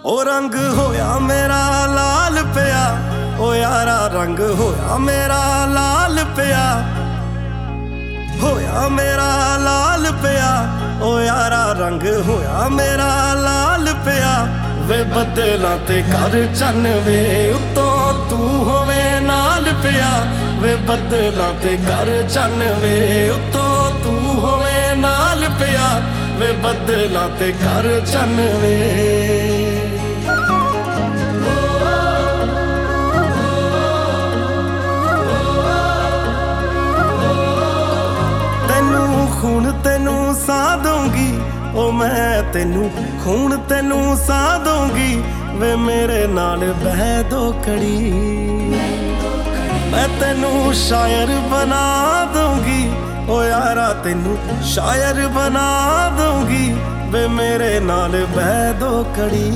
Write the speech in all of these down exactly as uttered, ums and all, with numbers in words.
ओ रंग होया मेरा लाल पिया, ओ यारा रंग होया मेरा लाल पिया, होया मेरा लाल पिया, ओ यारा रंग होया मेरा लाल पिया। वे बदलां ते कर चन वे उत्तों तू होवे नाल पिया, वे बदलां ते कर चन वे उत्तों तू होवे नाल पिया, वे बदलां ते कर चन वे। तेनू खून तेनू सा दूंगी, ओ मैं तेनू खून तेनू सा दूंगी, वे मेरे नाल बह दो कड़ी। मैं तेनू शायर बना दूंगी, ओ यारा तेनू शायर बना दूंगी, वे मेरे नाल बह दो कड़ी।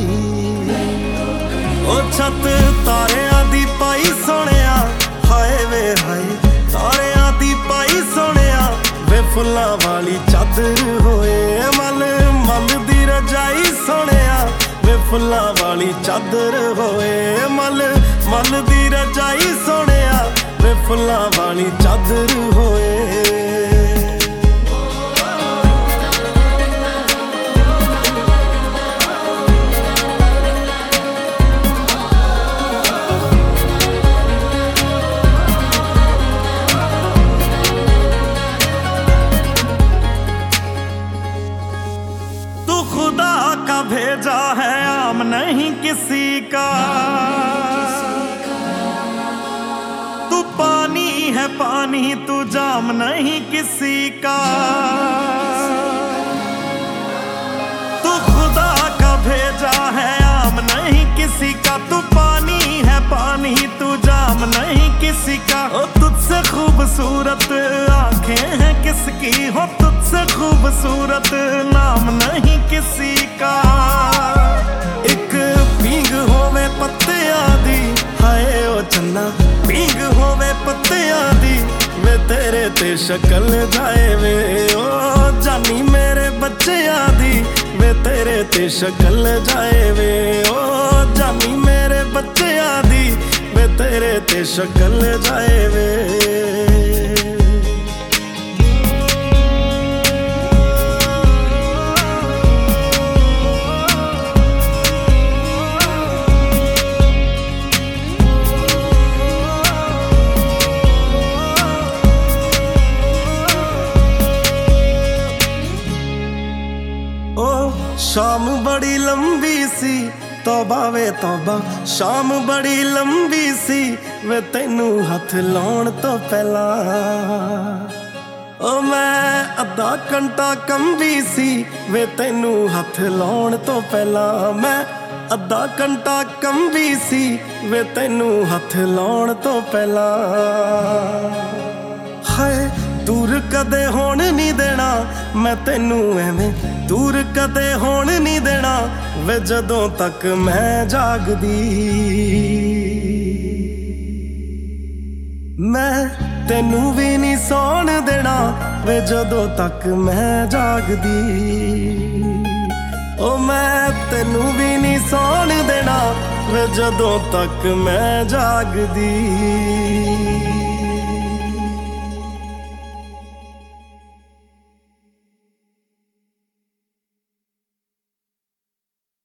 ओ छत तारियां दी पाई सोहणिया, हाय वे हाय तारियां दी पाई सोहणिया, वे फुल्लां वाली चादर होए मल मल दी रजाई सोहणिया, वे फुल्लां वाली चादर होए मल मल दी रजाई सोहणिया, वे फुल्लां वाली चादर होए। खुदा का भेजा है आम नहीं किसी का, तू पानी है पानी तू जाम नहीं किसी का। तू खुदा का भेजा है आम नहीं किसी का, तू पानी है पानी तू जाम नहीं किसी का। ओ तुझसे खूबसूरत आंखें हैं किसकी, हो तुझसे खूबसूरत नाम नहीं किसी का। एक पींग होवे पत्तियां दी, हाय ओ चन्ना पींग होवे पत्तियां दी, वे तेरे ते शक्ल जाए वे ओ जानी मेरे बच्चियां दी, वे तेरे ते शक्ल जाए वे ओ जानी मेरे बच्चियां दी, वे तेरे ते शक्ल जाए वे। शाम बड़ी लंबी सी तौबा वे तौबा, शाम बड़ी लंबी सी, वे तैनू हथ लाउण तो पहला ओ मैं अद्धा घंटा कंबी सी, वे तैनू हथ लाउण तो पहला मैं अद्धा घंटा कंबी सी, वे तैनू हथ लाउण तो पहला। हाय दूर कदे होण नहीं देना मैं तैनू एवें, दूर कदे होण नहीं देना वे जदों तक मैं जागदी। मैं तैनू भी नहीं सौण देना वे जदों तक मैं जागदी। ओ मैं तैनू भी नहीं सौण देना वे जदों तक मैं जागदी।